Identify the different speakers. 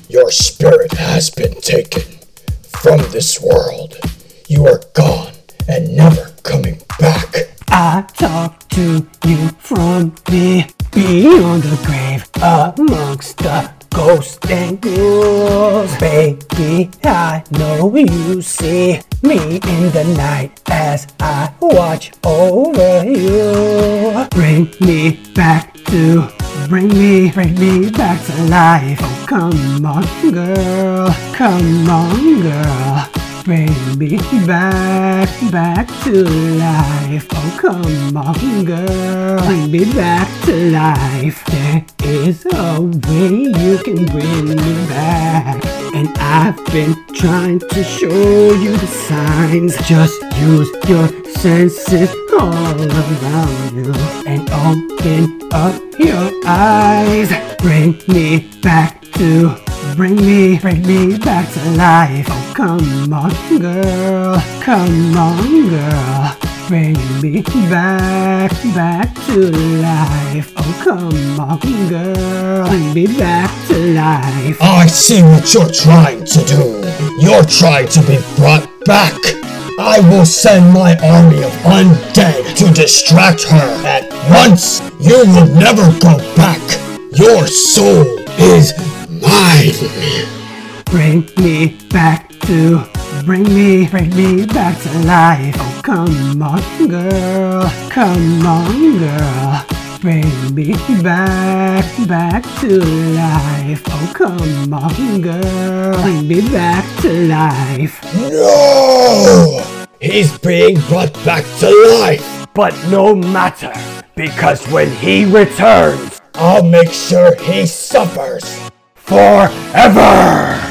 Speaker 1: Your spirit has been taken from this world. You are gone and never coming back.
Speaker 2: I talk to you from beyond the grave, amongst the ghosts and ghouls. Baby, I know you see me in the night as I watch over you. Bring me back to life. Oh, come on, girl. Come on, girl. Bring me back to life. Oh, come on, girl. Bring me back to life. There is a way you can bring me back, and I've been trying to show you the signs. Just use your senses all around you and open up your eyes. Bring me back to life. Oh, come on, girl. Come on, girl. Bring me back to life. Oh, come on, girl. Bring me back to life.
Speaker 1: I see what you're trying to do. You're trying to be brought back. I will send my army of undead to distract her at once. You will never go back. Your soul is mine.
Speaker 2: Bring me back to life. Oh, come on, girl. Come on, girl. Bring me back to life. Oh, come on, girl. Bring me back to life.
Speaker 1: No! He's being brought back to life.
Speaker 3: But no matter, because when he returns,
Speaker 1: I'll make sure he suffers
Speaker 3: forever!